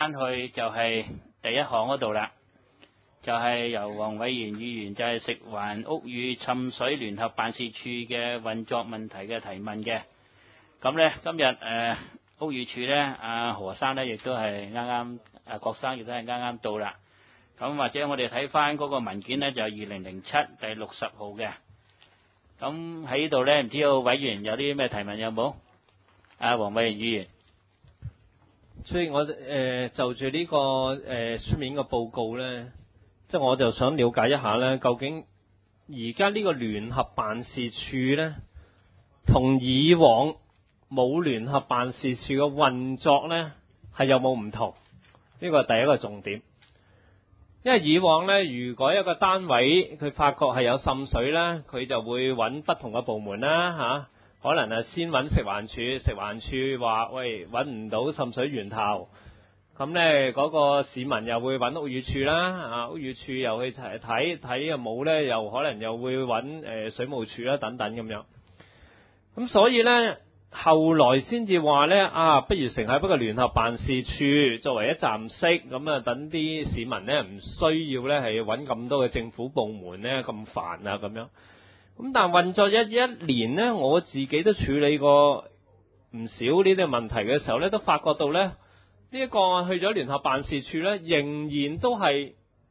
翻去就係第一項嗰度啦，就係由黃偉賢議員就係食環屋宇滲水聯合辦事處嘅運作問題嘅提問嘅。咁咧今日屋宇署咧何生咧亦都係啱啱郭生亦都係啱啱到啦。咁或者我哋睇翻嗰個文件咧就係2007第60號嘅。咁喺呢度咧唔知道委員有啲咩提問有冇？黃偉賢議員。 所以我就住呢個書面嘅報告咧，即係我就想了解一下咧，究竟而家呢個聯合辦事處咧，同以往冇聯合辦事處嘅運作咧，係有冇唔同？呢個係第一個重點。因為以往咧，如果一個單位佢發覺係有滲水咧，佢就會揾不同嘅部門啦可能先揾食環署，食環署話喂揾唔到滲水源頭，咁咧嗰個市民又會揾屋宇署啦，屋宇署又去睇又冇咧，又可能又會揾水務署啦等等咁樣。咁所以咧後來先至話咧不如成立一個聯合辦事處作為一站式，咁等啲市民咧唔需要咧係揾咁多嘅政府部門咧咁煩咁樣。咁但運作一年呢，我自己都處理過唔少呢啲問題嘅時候呢，都發覺到呢，呢一個去咗聯合辦事處呢，仍然都係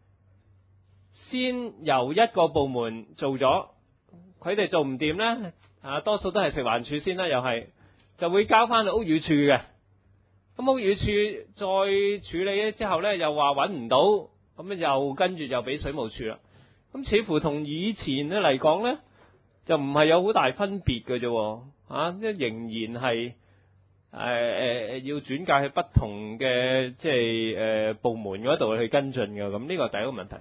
先由一個部門做咗，佢哋做唔掂呢，多數都係食環署先啦，又係就會交翻去屋宇署嘅。咁屋宇署再處理咗之後呢，又話揾唔到，咁又跟住就俾水務署啦。咁似乎同以前咧嚟講呢，就唔係有好大分別嘅啫，即仍然係要轉介去不同嘅即係部門嗰度去跟進嘅。咁呢個係第一個問題。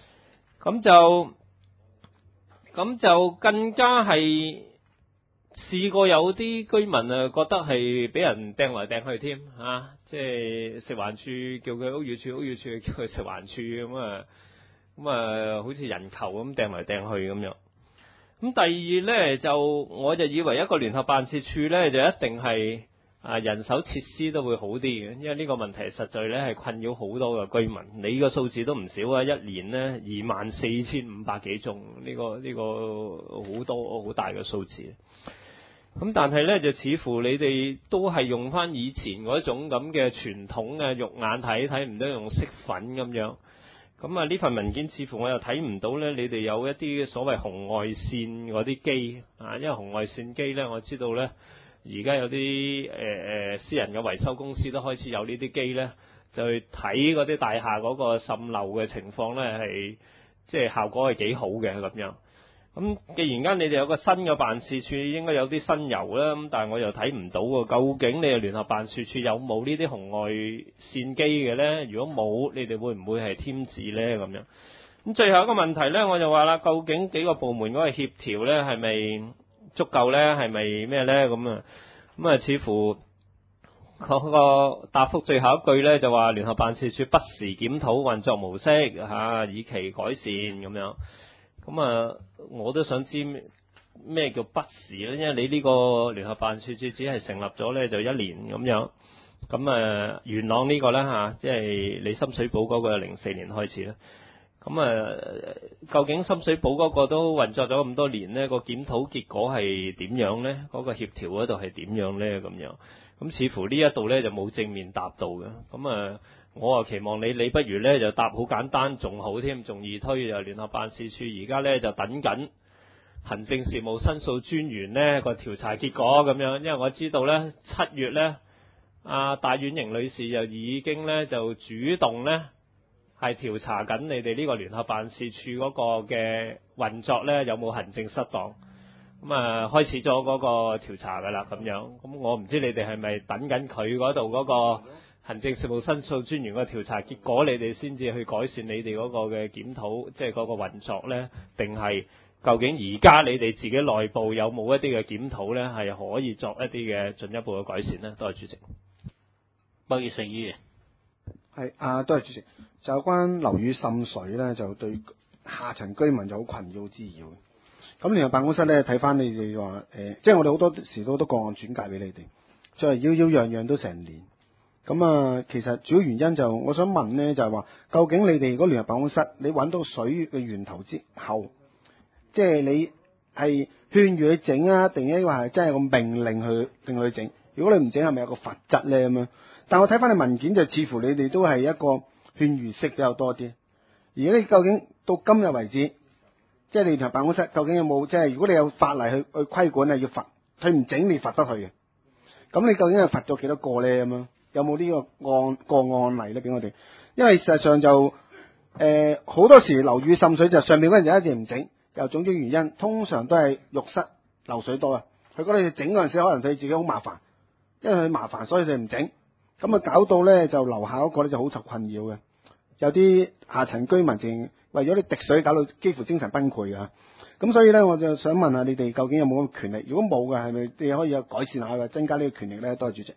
咁就更加係試過有啲居民覺得係俾人掟來掟去添即係食環署叫佢屋宇署，屋宇署叫佢食環署咁好似人球咁掟來掟去咁樣。咁第二呢，我就以為一個聯合辦事處呢，就一定係人手設施都會好啲嘅，因為呢個問題實在呢係困擾好多嘅居民。你個數字都唔少啊，一年呢24,500幾宗，呢個好多好大嘅數字。咁但係呢，就似乎你哋都係用翻以前嗰種咁嘅傳統嘅肉眼睇唔到用色粉咁樣。咁呢份文件似乎我又睇唔到呢，你哋有一啲所謂紅外線嗰啲機因為紅外線機呢，我知道呢，而家有啲私人嘅維修公司都開始有呢啲機呢，就去睇嗰啲大廈嗰個滲漏嘅情況呢，係即係效果係幾好嘅咁樣。咁既然間你哋有個新嘅辦事處，應該有啲新油啦，咁但係我又睇唔到喎。究竟你哋聯合辦事處有冇呢啲紅外線機嘅呢？如果冇，你哋會唔會係添置呢？咁樣。咁最後一個問題呢，我就話啦，究竟幾個部門嗰個協調呢係咪足夠呢？係咪咩呢？咁似乎嗰個答覆最後一句呢，就話聯合辦事處不時檢討運作模式以期改善咁樣。我都想知咩叫不時咧，因為你呢個聯合辦事處只係成立咗咧就1年咁樣。元朗呢個咧即係你深水埗嗰個04年開始咧。究竟深水埗嗰個都運作咗咁多年呢，個檢討結果係點樣咧？嗰個協調嗰度係點樣咧？咁樣咁似乎呢一度咧就冇正面答到嘅。我期望你不如咧就答好簡單，仲好添，仲易推就聯合辦事處而家咧就等緊行政事務申訴專員呢個調查結果咁樣。因為我知道咧7月咧戴婉瑩女士就已經咧就主動咧係調查緊你哋呢個聯合辦事處嗰個嘅運作咧有冇行政失當。開始咗嗰個調查噶啦咁樣。咁我唔知你哋係咪等緊佢嗰度嗰個行政事務申訴專員個調查結果，你哋先至去改善你哋嗰個嘅檢討，即係嗰個運作呢？定係究竟而家你哋自己內部有冇一啲嘅檢討呢？係可以作一啲嘅進一步嘅改善呢？多謝主席。 麥業成議員。 係多謝主席。就有關樓宇滲水呢，就對下層居民就好困擾滋擾。咁聯合辦公室呢，睇翻你哋話即係我哋好多時都個案轉介俾你哋，再係樣樣都成年。 咁啊，其實主要原因就我想問呢，就係話，究竟你哋嗰聯合辦公室，你揾到水嘅源頭之後，即係你係勸喻佢整啊，定係話係真係個命令去令佢整？如果你唔整，係咪有個罰則呢？咁樣？但我睇翻你文件就似乎你哋都係一個勸喻式比較多啲。而你究竟到今日為止，即係你聯合辦公室究竟有冇即係如果你有法例去規管啊，要罰佢唔整，你罰得佢嘅？咁你究竟係罰咗幾多個呢？咁樣有冇呢個案例咧俾我哋？因為事實上就好多時樓宇滲水就上面嗰人就一直唔整，有種種原因，通常都係浴室漏水多啊。佢覺得整嗰陣時可能對自己好麻煩，因為佢麻煩所以佢唔整，咁啊搞到咧就樓下嗰個咧就好受困擾嘅。有啲下層居民淨為咗啲滴水搞到幾乎精神崩潰啊！咁所以咧，我就想問下你哋究竟有冇咁嘅權力？如果冇嘅，係咪你可以有改善下嘅，增加呢個權力咧？多謝主席。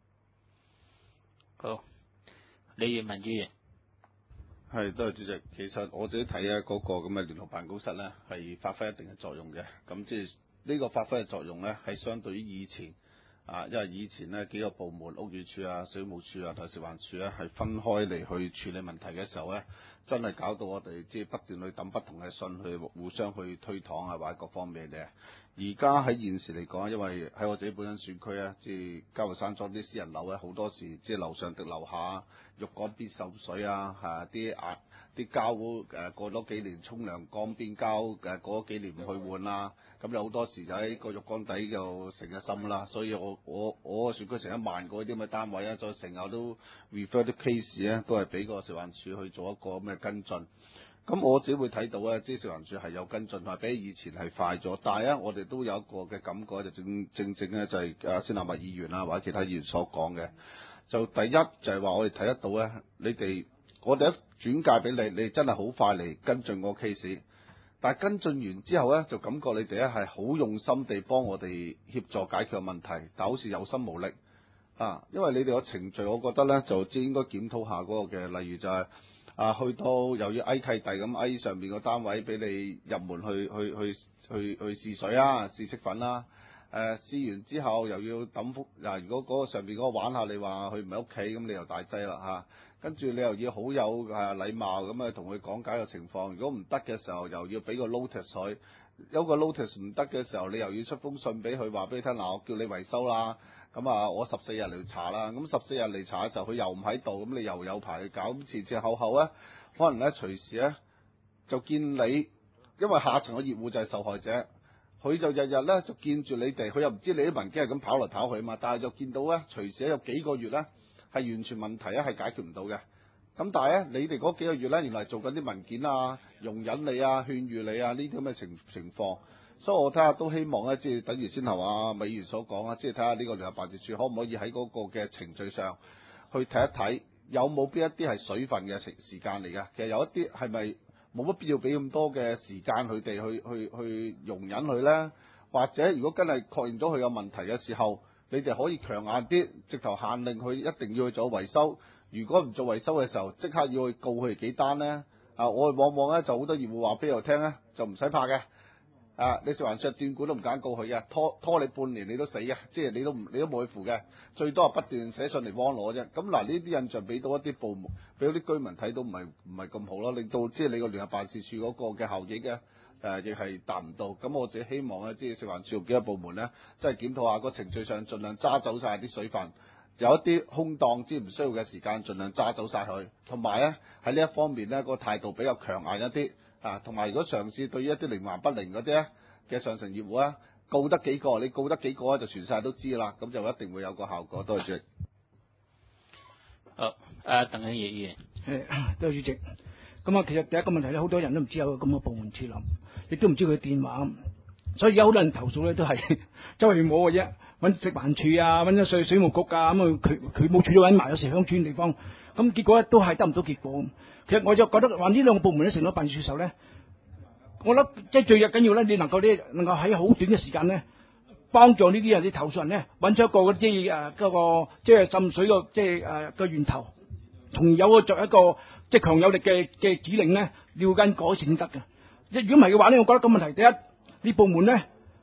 好，李業文議員。 係，多謝主席。其實我自己睇咧，嗰個咁嘅聯合辦公室咧，係發揮一定嘅作用嘅。咁即係呢個發揮嘅作用咧，係相對於以前啊，因為以前呢幾個部門，屋宇署啊、水務署啊同食環署咧，係分開嚟去處理問題嘅時候咧，真係搞到我哋即係不斷去抌不同嘅信去互相去推搪啊，或者各方面嘅。而家喺現時嚟講，因為喺我自己本身選區啊，即係嘉湖山莊啲私人樓咧，好多時即係樓上滴樓下，浴缸邊滲水啊，啲膠過咗幾年沖涼缸邊膠過咗幾年唔去換啦，咁有好多時就喺個浴缸底就成日滲啦，所以我個選區成1萬個啲咁嘅單位啊，再成日都 refer 啲 case 咧，都係俾個食環署去做一個咁嘅跟進。咁我自己會睇到咧，即係食環署係有跟進，係比以前係快咗。但係咧，我哋都有一個嘅感覺，就正咧就係先立麥議員啊或者其他議員所講嘅。就第一就係話我哋睇得到咧，我哋一轉介俾你，你真係好快嚟跟進個 case。但係跟進完之後咧，就感覺你哋咧係好用心地幫我哋協助解決個問題，但好似有心無力啊。因為你哋個程序，我覺得咧就即係應該檢討下嗰個嘅，例如就係。去到又要挨契弟咁挨上面個單位俾你入門去試水啊，試色粉啦。試完之後又要抌幅嗱，如果嗰個上面嗰個玩下你話佢唔喺屋企，咁你又大劑啦嚇。跟住你又要好有禮貌咁啊，同佢講解個情況。如果唔得嘅時候，又要俾個 notice 佢。有個 notice 唔得嘅時候，你又要出封信俾佢，話俾你聽嗱，我叫你維修啦。咁我14日嚟查啦，咁14日嚟查嘅時候，佢又唔喺度，咁你又有排去搞，咁前後咧，可能咧隨時咧就見你，因為下層嘅業戶就係受害者，佢就日日咧就見住你哋，佢又唔知你啲文件係咁跑嚟跑去啊嘛，但係就見到咧隨時有幾個月咧係完全問題咧係解決唔到嘅，咁但係咧你哋嗰幾個月咧原來做緊啲文件啊、容忍你啊、勸喻你啊呢啲咁嘅情況。所以我睇下都希望咧，即係等於先頭美議員所講啊，即係睇下呢個聯合辦事處可唔可以喺嗰個嘅程序上去睇一睇，有冇邊一啲係水分嘅時間嚟嘅？其實有一啲係咪冇乜必要俾咁多嘅時間佢哋去容忍佢咧？或者如果真係確認咗佢有問題嘅時候，你哋可以強硬啲，直頭限令佢一定要去做維修。如果唔做維修嘅時候，即刻要去告佢哋幾單咧？我哋往往咧就好多業戶話俾我聽咧，就唔使怕嘅。你食環署斷管都唔敢告佢嘅，拖你半年你都死嘅，即係你都冇去負嘅，最多係不斷寫信嚟幫我啫。咁嗱，呢啲印象俾到一啲部門，俾到啲居民睇到唔係咁好咯，令到即係你個聯合辦事處嗰個嘅效益嘅亦係達唔到。咁我自己希望咧，即係食環署幾個部門咧，即係檢討下個程序上，盡量揸走晒啲水分，有一啲空檔之唔需要嘅時間，盡量揸走晒佢。同埋咧喺呢一方面咧，個態度比較強硬一啲。同埋如果嘗試對於一啲靈還不靈嗰啲咧嘅上層業戶告得幾個，你告得幾個就全世界都知啦，咁就一定會有個效果。多謝主席。 好，鄧慶業議員。 多謝主席。咁啊，其實第一個問題咧，好多人都唔知有咁嘅部門設立，亦都唔知佢電話，所以有好多人投訴咧都係周圍摸嘅啫，揾食環署啊，揾咗水務局啊，咁佢冇處理揾埋有時鄉村地方，咁結果咧都係得唔到結果。其實我就覺得話呢兩個部門咧成咗辦事處嘅時候咧，我諗即係最緊要咧，你能夠喺好短嘅時間咧，幫助呢啲人啲投訴人咧揾出一個即係嗰個即係滲水個即係個源頭，從而有作一個即係強有力嘅指令咧，要跟改善先得嘅。即係如果唔係嘅話咧，我覺得個問題第一，呢部門咧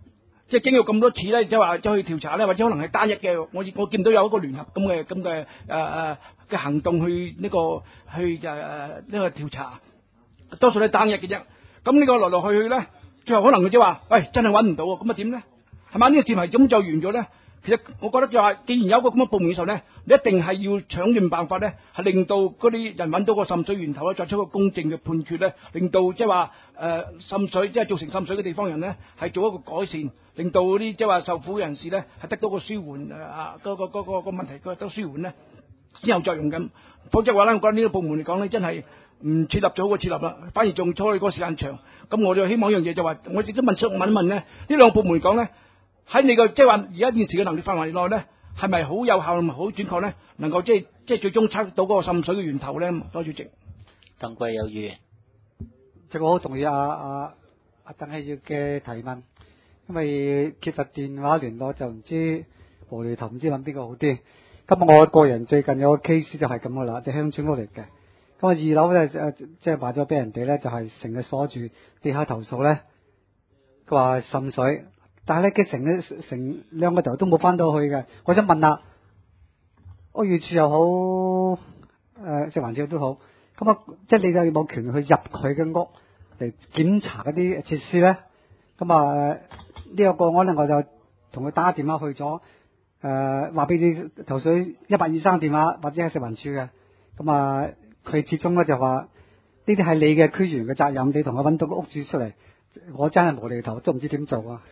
即係經過咁多次咧，即係話走去調查咧，或者可能係單一嘅，我見到有一個聯合咁嘅嘅行動去呢個調查，多數都係單一嘅啫。咁呢個來來去去咧，最後可能佢即係話，喂，真係揾唔到喎，咁啊點咧？係嘛？呢個事係咁就完咗咧？其實我覺得就話，既然有一個咁嘅部門嘅時候咧，你一定係要搶盡辦法咧，係令到嗰啲人揾到個滲水源頭咧，作出一個公正嘅判決咧，令到即係話滲水即係造成滲水嘅地方人咧，係做一個改善，令到嗰啲即係話受苦嘅人士咧，係得到個舒緩個問題得舒緩咧，先有作用咁。否則嘅話咧，我覺得呢個部門嚟講咧，真係唔設立咗好過設立啦，反而仲拖去個時間長。咁我就希望一樣嘢就話，我亦都問一問咧，呢兩個部門嚟講咧。喺你個即係話而家現時嘅能力範圍內咧，係咪好有效同埋好準確咧？能夠即係最終測到嗰個滲水嘅源頭咧？多主席， 鄧貴有餘。 即係我好同意阿鄧希耀嘅提問，因為缺乏電話聯絡就唔知無厘頭，唔知揾邊個好啲。咁我個人最近有個 case 就係咁噶啦，即係鄉村屋嚟嘅。咁啊2樓咧即係賣咗俾人哋咧，就係成日鎖住地下投訴咧，佢話滲水。但係咧，佢成兩個頭都冇翻到去嘅。我想問下，屋宇署又好，食環署都好，咁啊，即係你有冇權去入佢嘅屋嚟檢查嗰啲設施咧？咁啊，呢個個案咧，我就同佢打電話去咗，話俾你投訴1823電話或者係食環署嘅。咁啊，佢始終咧就話呢啲係你嘅區員嘅責任，你同我揾到個屋主出嚟。我真係無厘頭，都唔知點做啊！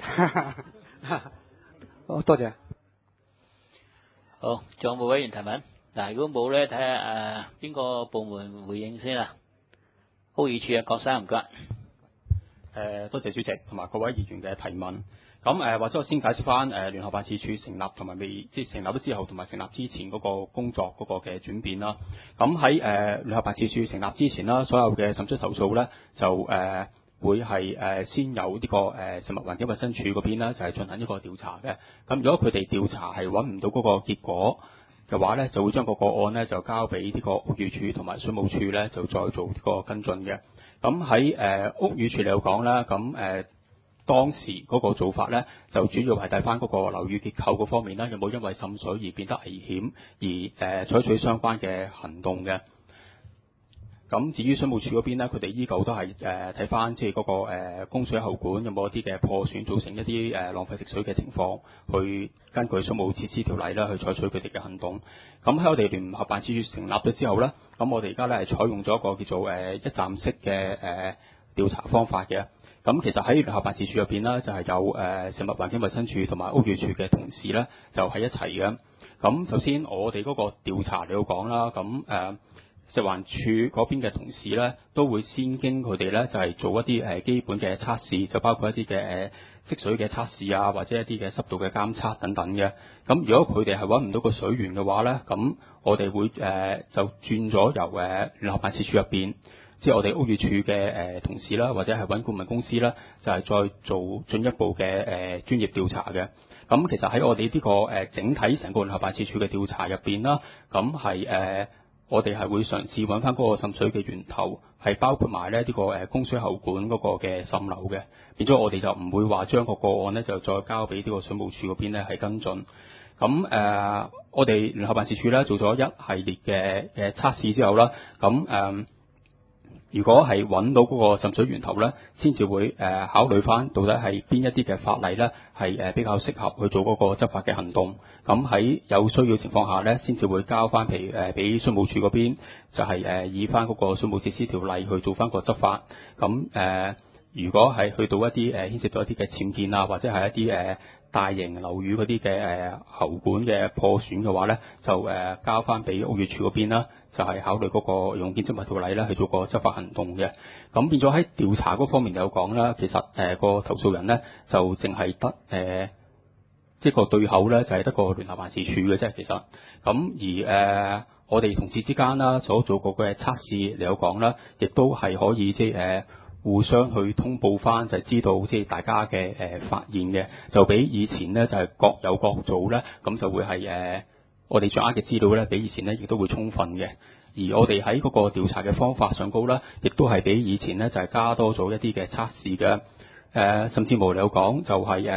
好多謝。 好，仲有冇委員提問？嗱，如果冇咧，睇下邊個部門回應先啦。屋宇署嘅郭生唔該。 多謝主席同埋各位議員嘅提問。咁或者我先解釋翻聯合辦事處成立同埋即係成立咗之後同埋成立之前嗰個工作嗰個嘅轉變啦。咁喺聯合辦事處成立之前啦，所有嘅滲水投訴咧就會係先有呢個食物環境衞生署嗰邊啦，就係進行一個調查嘅。咁如果佢哋調查係揾唔到嗰個結果嘅話咧，就會將個案咧就交俾呢個屋宇署同埋水務署咧，就再做呢個跟進嘅。咁喺屋宇署嚟講啦，咁當時嗰個做法咧，就主要係睇翻嗰個樓宇結構嗰方面啦，有冇因為滲水而變得危險而採取相關嘅行動嘅。咁至於水務署嗰邊咧，佢哋依舊都係睇翻即係嗰個供水喉管有冇一啲嘅破損，造成一啲浪費食水嘅情況，去根據水務設施條例啦去採取佢哋嘅行動。咁喺我哋聯合辦事處成立咗之後咧，咁我哋而家咧係採用咗一個叫做一站式嘅調查方法嘅。咁其實喺聯合辦事處入邊啦，就係有食物環境衞生署同埋屋宇署嘅同事咧，就喺一齊嘅。咁首先我哋嗰個調查嚟講啦，咁食環署嗰邊嘅同事咧，都會先經佢哋咧就係做一啲基本嘅測試，就包括一啲嘅積水嘅測試啊，或者一啲嘅濕度嘅監測等等嘅。咁如果佢哋係揾唔到個水源嘅話咧，咁我哋會就轉咗由聯合辦事處入邊，即係我哋屋宇署嘅同事啦，或者係揾顧問公司啦，就係再做進一步嘅專業調查嘅。咁其實喺我哋呢個整體成個聯合辦事處嘅調查入邊啦，咁係我哋係會嘗試揾翻嗰個滲水嘅源頭，係包括埋咧呢個供水喉管嗰個嘅滲漏嘅，變咗我哋就唔會話將個案咧就再交俾呢個水務署嗰邊咧係跟進。咁我哋聯合辦事處咧做咗一系列嘅測試之後啦，咁如果係揾到嗰個滲水源頭咧，先至會考慮翻到底係邊一啲嘅法例咧係比較適合去做嗰個執法嘅行動。咁喺有需要情況下咧，先至會交翻譬如俾水務署嗰邊，就係以翻嗰個水務設施條例去做翻個執法。咁如果係去到一啲牽涉到一啲嘅僭建啊，或者係一啲大型樓宇嗰啲嘅喉管嘅破損嘅話咧，就交翻俾屋宇署嗰邊啦。就係考慮嗰個用建築物條例咧去做個執法行動嘅。咁變咗喺調查嗰方面有講啦，其實個投訴人咧就淨係得即係個對口咧就係得個聯合辦事處嘅啫。其實咁而我哋同事之間啦所做過嘅測試嚟有講啦，亦都係可以即係互相去通報翻，就係知道即係大家嘅發現嘅，就比以前咧就係各有各做咧，咁就會係我哋掌握嘅資料咧，比以前咧亦都會充分嘅。而我哋喺嗰個調查嘅方法上高咧，亦都係比以前咧就係加多咗一啲嘅測試嘅。甚至無有講就係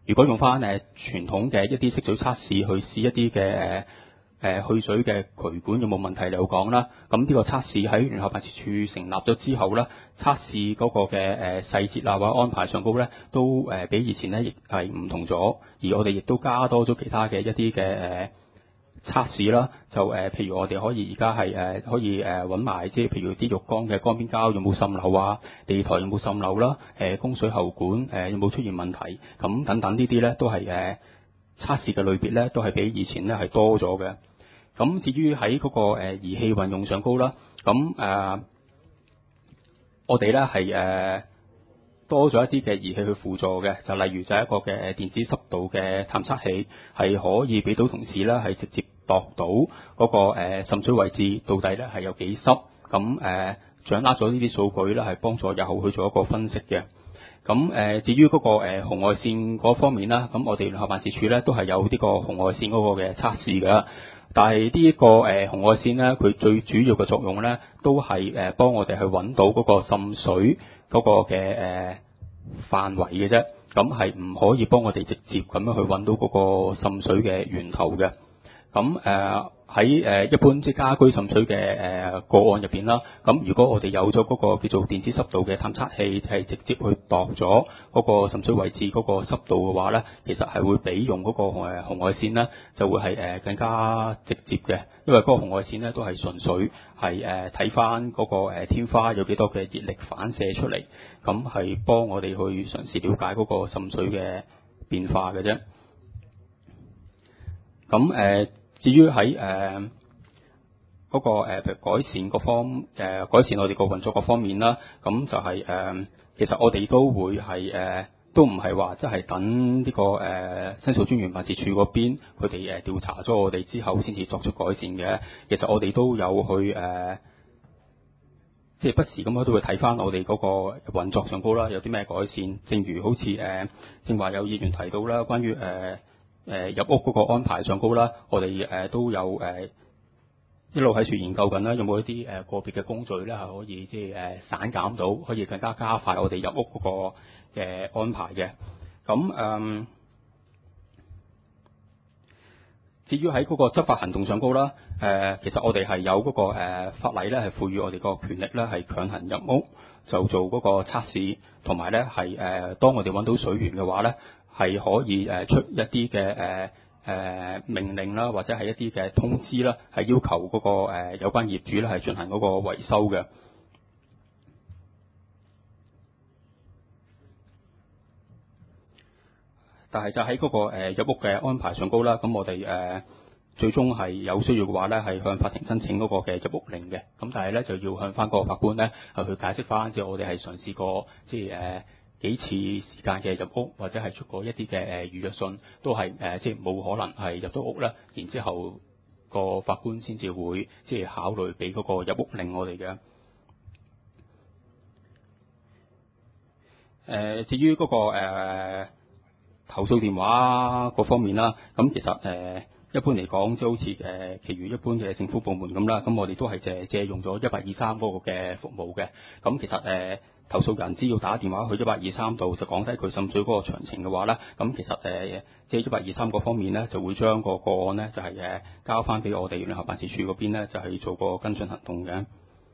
如果用翻傳統嘅一啲色水測試去試一啲嘅去水嘅渠管有冇問題嚟講啦，咁呢個測試喺聯合辦事處成立咗之後咧，測試嗰個嘅細節啊或者安排上高咧，都比以前咧亦係唔同咗，而我哋亦都加多咗其他嘅一啲嘅測試啦，就譬如我哋可以而家係可以揾埋即係譬如啲浴缸嘅乾邊膠有冇滲漏啊，地台有冇滲漏啦，供水喉管有冇出現問題，咁等等呢啲咧都係測試嘅類別咧都係比以前咧係多咗嘅。咁至於喺嗰個儀器運用上高啦，咁我哋咧係多咗一啲嘅儀器去輔助嘅，就例如就係一個嘅電子濕度嘅探測器，係可以俾到同事咧係直接度到嗰個滲水位置到底咧係有幾濕，咁掌握咗呢啲數據咧係幫助日後去做一個分析嘅。咁至於嗰個紅外線嗰方面啦，咁我哋聯合辦事處咧都係有呢個紅外線嗰個嘅測試㗎。但係呢一個紅外線咧，佢最主要嘅作用咧，都係幫我哋去揾到嗰個滲水嗰個嘅範圍嘅啫。咁係唔可以幫我哋直接咁樣去揾到嗰個滲水嘅源頭嘅。咁喺一般即係家居滲水嘅個案入邊啦，咁如果我哋有咗嗰個叫做電子濕度嘅探測器，係直接去度咗嗰個滲水位置嗰個濕度嘅話咧，其實係會比用嗰個紅外線咧就會係更加直接嘅，因為嗰個紅外線咧都係純粹係睇翻嗰個天花有幾多嘅熱力反射出嚟，咁係幫我哋去嘗試了解嗰個滲水嘅變化嘅啫。咁至於喺嗰個譬如改善嗰方改善我哋個運作嗰方面啦，咁就係其實我哋都會係都唔係話即係等呢個申訴專員辦事處嗰邊佢哋調查咗我哋之後先至作出改善嘅。其實我哋都有去即係不時咁樣都會睇翻我哋嗰個運作上高啦，有啲咩改善。正如好似正話有議員提到啦，關於入屋嗰個安排上高啦，我哋都有一路喺處研究緊啦，有冇一啲個別嘅工序咧係可以即係散減到，可以更加加快我哋入屋嗰個嘅安排嘅。咁至於喺嗰個執法行動上高啦，其實我哋係有嗰個法例咧係賦予我哋個權力咧係強行入屋就做嗰個測試，同埋咧係當我哋揾到水源嘅話咧，係可以出一啲嘅命令啦，或者係一啲嘅通知啦，係要求嗰個有關業主咧係進行嗰個維修嘅。但係就喺嗰個入屋嘅安排上高啦，咁我哋最終係有需要嘅話咧，係向法庭申請嗰個嘅入屋令嘅。咁但係咧就要向翻個法官咧係去解釋翻，即係我哋係嘗試過即係幾次時間嘅入屋，或者係出過一啲嘅預約信，都係即係冇可能係入到屋啦。然之後個法官先至會即係考慮俾嗰個入屋令我哋嘅。至於嗰個投訴電話嗰方面啦，咁其實一般嚟講，即係好似其餘一般嘅政府部門咁啦，咁我哋都係借用咗1823嗰個嘅服務嘅。咁其實投訴人只要打電話去1823度就講低佢滲水嗰個詳情嘅話咧，咁其實即係1823嗰方面咧就會將個個案咧就係交翻俾我哋聯合辦事處嗰邊咧就係做個跟進行動嘅。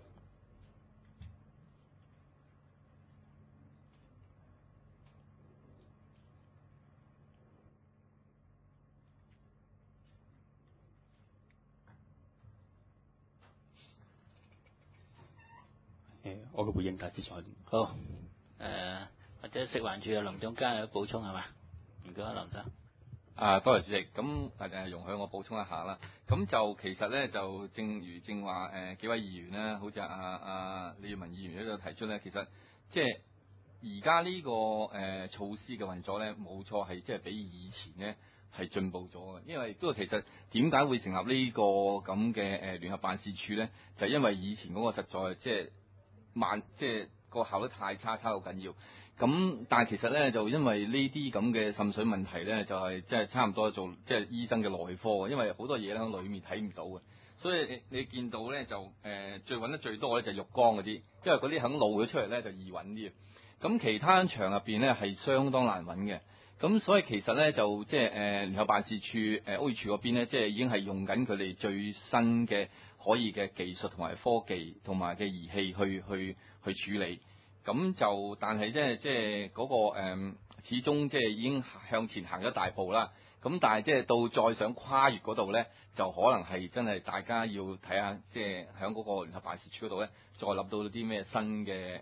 我嘅回應大致上好，或者食環署嘅林總監有補充係嘛？唔該，林生。 多謝主席。咁容許我補充一下啦。咁就其實咧，就正如正話幾位議員咧，好似李耀文議員喺度提出咧，其實即係而家呢個措施嘅運作咧，冇錯係即係比以前咧係進步咗嘅。因為都其實點解會成立呢個咁嘅聯合辦事處咧？就係因為以前嗰個實在即係慢，即係個效率太差到緊要。咁但係其實咧，就因為呢啲咁嘅滲水問題咧，就係即係差唔多做即係醫生嘅內科，因為好多嘢咧喺裏面睇唔到嘅，所以你見到咧就最揾得最多咧就係浴缸嗰啲，因為嗰啲肯露咗出嚟咧就易揾啲。咁其他場入邊咧係相當難揾嘅。 咁所以其實咧就即係聯合辦事處屋宇署嗰邊咧，即係已經係用緊佢哋最新嘅可以嘅技術同埋科技同埋嘅儀器去處理。咁就但係即係嗰個始終即係已經向前行咗大步啦。咁但係即係到再想跨越嗰度咧，就可能係真係大家要睇下，即係喺嗰個聯合辦事處嗰度咧，再諗到啲咩新嘅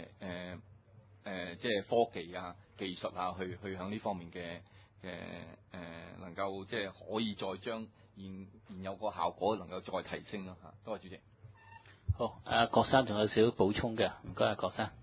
即係科技啊、技術啊，去向呢方面嘅能夠即係可以再將現有個效果能夠再提升咯嚇。多謝主席。 好，郭生仲有少少補充嘅，唔該，郭生。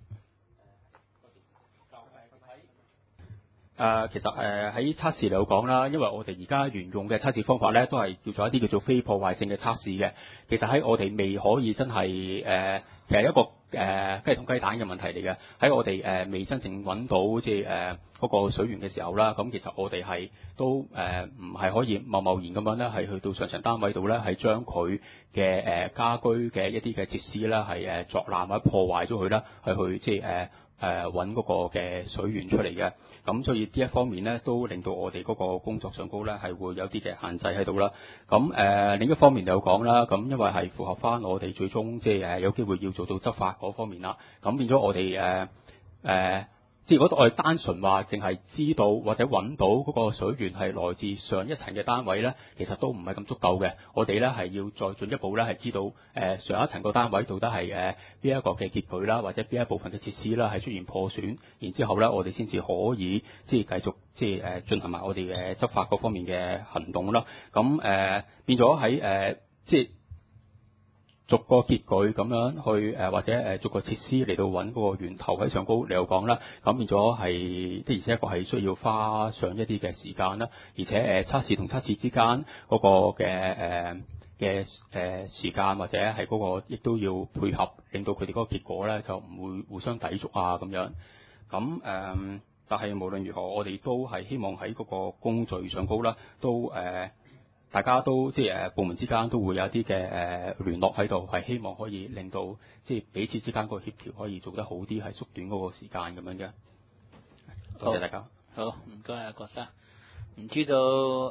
其實喺測試嚟講啦，因為我哋而家沿用嘅測試方法咧，都係叫做一啲叫做非破壞性嘅測試嘅。其實喺我哋未可以真係其實一個雞同雞蛋嘅問題嚟嘅。喺我哋未真正揾到即係嗰個水源嘅時候啦，咁其實我哋係都唔係可以貿然咁樣咧，係去到上層單位度咧，係將佢嘅家居嘅一啲嘅設施啦，係鑿爛或者破壞咗佢啦，係去即係揾嗰個嘅水源出嚟嘅。咁所以呢一方面咧，都令到我哋嗰個工作上高咧係會有啲嘅限制喺度啦。咁另一方面就講啦，咁因為係符合翻我哋最終即係有機會要做到執法嗰方面啦。咁變咗我哋即係如果我哋單純話淨係知道或者揾到嗰個水源係來自上一層嘅單位咧，其實都唔係咁足夠嘅。我哋咧係要再進一步咧係知道上一層個單位到底係邊一個嘅結構啦，或者邊一部分嘅設施啦係出現破損，然之後咧我哋先至可以即係繼續即係進行埋我哋嘅執法嗰方面嘅行動啦。咁變咗喺即係逐個結據咁樣去或者逐個設施嚟到揾嗰個源頭喺上高嚟到講啦，咁變咗係的而且確係需要花上一啲嘅時間啦，而且測試同測試之間嗰個嘅時間或者係嗰個亦都要配合，令到佢哋嗰個結果咧就唔會互相抵觸啊咁樣。咁但係無論如何，我哋都係希望喺嗰個工序上高啦，都大家都即係部門之間都會有一啲嘅聯絡喺度，係希望可以令到即係彼此之間個協調可以做得好啲，係縮短嗰個時間咁樣嘅。多謝大家。 好，唔該啊，郭生。唔知道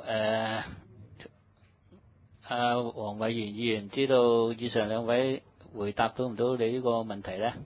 黃偉源議員知道以上兩位回答到唔到你呢個問題咧？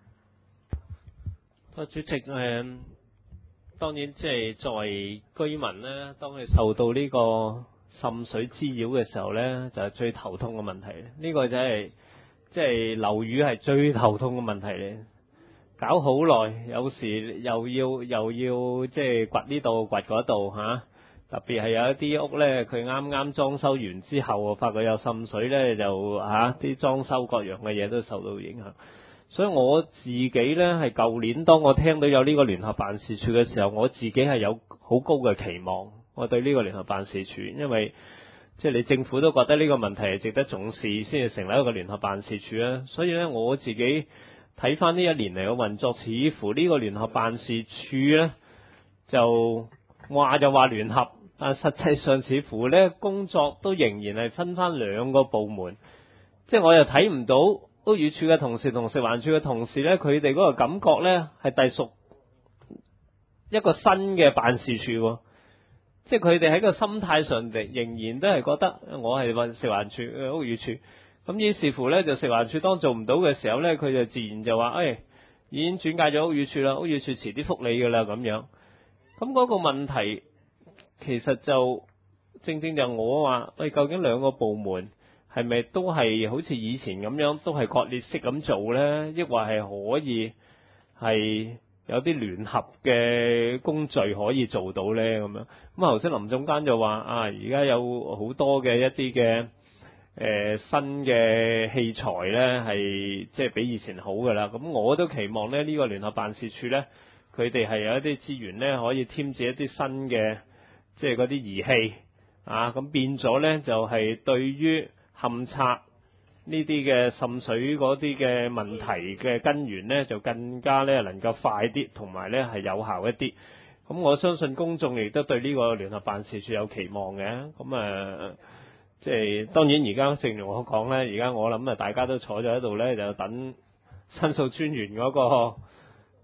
主席當然即係作為居民咧，當佢受到呢個滲水滋擾嘅時候咧，就係最頭痛嘅問題。呢個就係即係樓宇係最頭痛嘅問題嚟，搞好耐，有時又要即係掘呢度掘嗰度嚇。特別係有一啲屋咧，佢啱啱裝修完之後，發覺有滲水咧，就啲裝修各樣嘅嘢都受到影響。所以我自己咧係舊年當我聽到有呢個聯合辦事處嘅時候，我自己係有好高嘅期望。我對呢個聯合辦事處，因為即係你政府都覺得呢個問題係值得重視，先至成立一個聯合辦事處啦。所以咧，我自己睇翻呢一年嚟嘅運作，似乎呢個聯合辦事處咧就話聯合，但實際上似乎咧工作都仍然係分翻兩個部門。即係我又睇唔到屋宇署嘅同事同食環署嘅同事咧，佢哋嗰個感覺咧係隸屬一個新嘅辦事處喎。即係佢哋喺個心態上，仍然都係覺得我係食環署屋宇署。咁於是乎咧，就食環署當做唔到嘅時候咧，佢就自然就話，已經轉介咗屋宇署啦，屋宇署遲啲覆你噶啦咁樣。咁嗰個問題其實就正就我話，究竟兩個部門係咪都係好似以前咁樣，都係割裂式咁做咧？抑或係可以係有啲聯合嘅工序可以做到咧咁樣？咁頭先林總監就話而家有好多嘅一啲嘅新嘅器材咧，係即係比以前好噶啦。咁我都期望咧呢個聯合辦事處咧，佢哋係有一啲資源咧，可以添置一啲新嘅即係嗰啲儀器咁變咗咧就係對於勘測呢啲嘅滲水嗰啲嘅問題嘅根源咧，就更加咧能夠快啲，同埋咧係有效一啲。咁我相信公眾亦都對呢個聯合辦事處有期望嘅。咁即係當然而家正如我講咧，而家我諗大家都坐咗喺度咧，就等申訴專員嗰個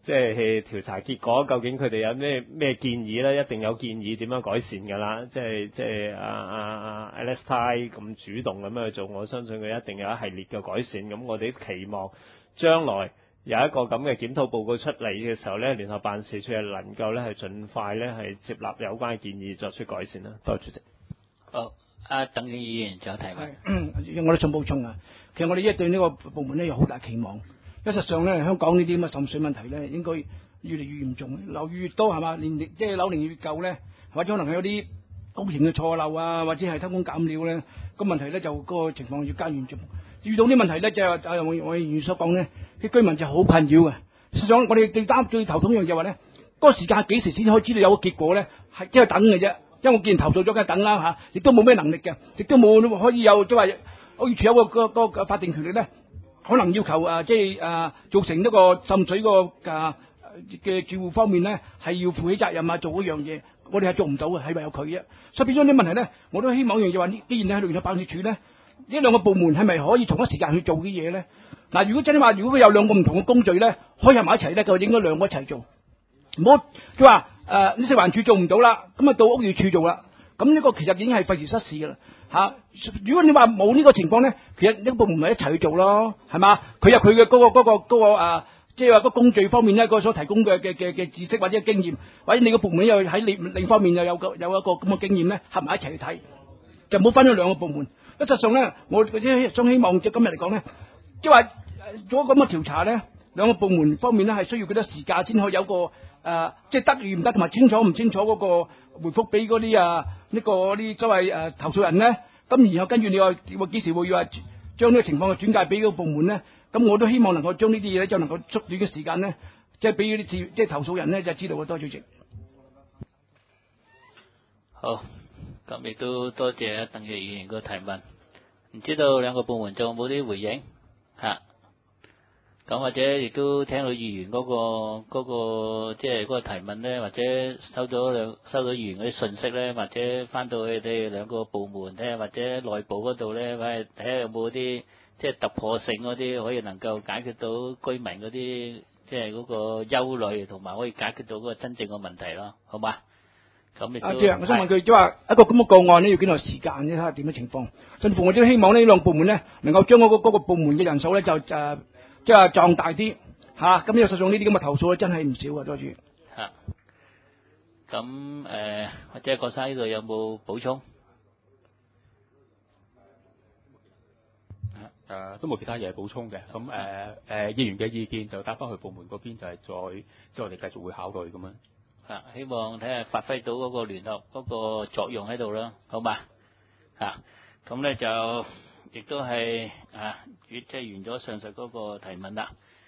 即係調查結果，究竟佢哋有咩建議咧？一定有建議點樣改善㗎啦。即係Alex Tai 咁主動咁樣去做，我相信佢一定有一系列嘅改善。咁我哋期望將來有一個咁嘅檢討報告出嚟嘅時候咧，聯合辦事處係能夠咧係盡快咧係接納有關嘅建議作出改善啦。多謝主席。 好，鄧健議員仲有提問。 我都想補充啊，其實我哋一對呢個部門咧有好大期望。事實上咧，香港呢啲咁嘅滲水問題咧，應該越嚟越嚴重，樓宇越多係嘛，即係樓齡越舊咧，或者可能係有啲工程嘅錯漏啊，或者係偷工減料咧，個問題咧就個情況越加嚴重。遇到啲問題咧，就係我議員所講咧，啲居民就好困擾嘅。事實上，我哋最頭痛一樣就話咧，嗰個時間幾時先可以知道有個結果咧？係即係等嘅啫。因為我既然投訴咗，梗係等啦嚇，亦都冇咩能力嘅，亦都冇可以有即係話屋宇署有個法定權力咧。可能要求造成一個滲水嘅住戶方面咧，係要負起責任啊，做嗰樣嘢，我哋係做唔到嘅，係唯有佢啫。所以變咗啲問題咧，我都希望一樣嘢話，既然你喺聯合辦事處咧，呢兩個部門係咪可以同一時間去做啲嘢咧？嗱，如果真係話，如果佢有兩個唔同嘅工序咧，開入埋一齊咧，就應該兩個一齊做。唔好佢話你食環署做唔到啦，咁啊到屋宇署做啦。咁呢個其實已經係費時失事噶啦嚇。如果你話冇呢個情況咧，其實呢個部門咪一齊去做咯，係嘛？佢有佢嘅即係話個工序方面咧，個所提供嘅知識或者經驗，或者你個部門又喺另方面又有一個咁嘅經驗咧，合埋一齊去睇，就冇分咗兩個部門。實際上咧，我想希望即今日嚟講咧，即係話做咁嘅調查咧，兩個部門方面咧係需要幾多時間先可以有個即係得與唔得，同埋清楚唔清楚嗰個回覆俾嗰啲啲所謂投訴人咧。咁然後跟住你話幾時會話將呢個情況轉介俾嗰個部門咧？咁我都希望能夠將呢啲嘢咧，就能夠縮短嘅時間咧，即係俾嗰啲即係投訴人咧就知道嘅。多謝主席。 好，咁亦都多謝鄧議員個提問。唔知道兩個部門仲有冇啲回應嚇？咁或者亦都聽到議員嗰個即係嗰個提問咧，或者收到議員嗰啲信息咧，或者翻到去你哋兩個部門咧，或者內部嗰度咧，睇下有冇啲即係突破性嗰啲可以能夠解決到居民嗰啲即係嗰個憂慮，同埋可以解決到嗰個真正嘅問題咯，好嘛？咁亦都我想問佢，即係話一個咁嘅個案咧，要幾耐時間咧？睇下點嘅情況。甚至乎我都希望呢兩個部門咧，能夠將嗰個部門嘅人數咧就即係壯大啲嚇。咁呢個實上呢啲咁嘅投訴咧，真係唔少啊，多謝。 嚇。咁或者郭生呢度有冇補充？ 都冇其他嘢補充嘅。咁議員嘅意見就打翻去部門嗰邊，就係再即係我哋繼續會考慮咁樣。 希望睇下發揮到嗰個聯絡嗰個作用喺度啦，好嘛？咁咧就亦都係即係完咗上述嗰個提問啦。